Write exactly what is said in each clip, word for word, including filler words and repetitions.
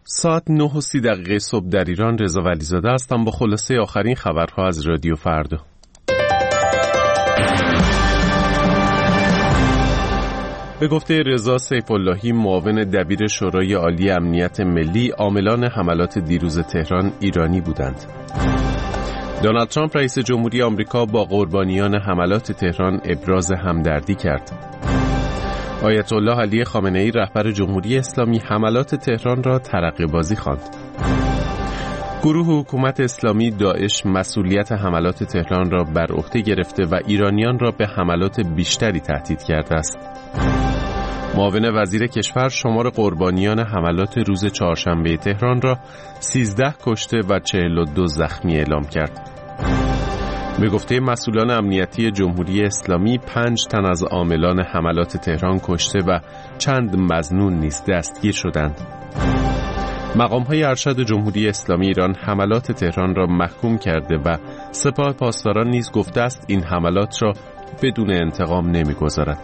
ساعت نه و سی دقیقه صبح در ایران. رضا ولیزاده هستم با خلاصه آخرین خبرها از رادیو فردا. به گفته رضا سیف‌اللهی، معاون دبیر شورای عالی امنیت ملی، عاملان حملات دیروز تهران ایرانی بودند. دونالد ترامپ رئیس جمهوری آمریکا با قربانیان حملات تهران ابراز همدردی کرد. آیت الله علی خامنه‌ای رهبر جمهوری اسلامی حملات تهران را ترقه بازی خواند. گروه حکومت اسلامی داعش مسئولیت حملات تهران را بر عهده گرفته و ایرانیان را به حملات بیشتری تهدید کرده است. معاون وزیر کشور شمار قربانیان حملات روز چهارشنبه تهران را سیزده کشته و چهل و دو زخمی اعلام کرد. به گفته مسئولان امنیتی جمهوری اسلامی، پنج تن از عاملان حملات تهران کشته و چند مظنون نیز دستگیر شدند. مقام‌های ارشد جمهوری اسلامی ایران حملات تهران را محکوم کرده و سپاه پاسداران نیز گفته است این حملات را بدون انتقام نمی‌گذارد.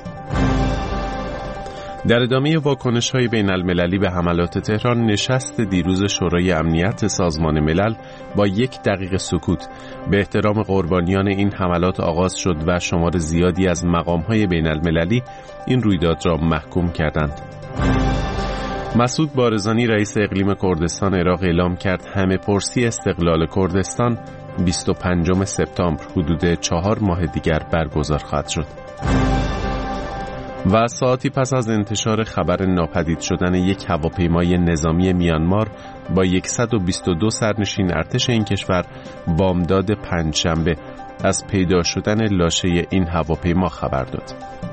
در ادامه واکنش‌های بین‌المللی به حملات تهران، نشست دیروز شورای امنیت سازمان ملل با یک دقیقه سکوت به احترام قربانیان این حملات آغاز شد و شمار زیادی از مقام‌های بین‌المللی این رویداد را محکوم کردند. مسعود بارزانی رئیس اقلیم کردستان عراق اعلام کرد همه پرسی استقلال کردستان بیست و پنجم سپتامبر حدود چهار ماه دیگر برگزار خواهد شد. و ساعتی پس از انتشار خبر ناپدید شدن یک هواپیمای نظامی میانمار با صد و بیست و دو سرنشین ارتش این کشور، بامداد پنجشنبه از پیدا شدن لاشه این هواپیما خبر داد.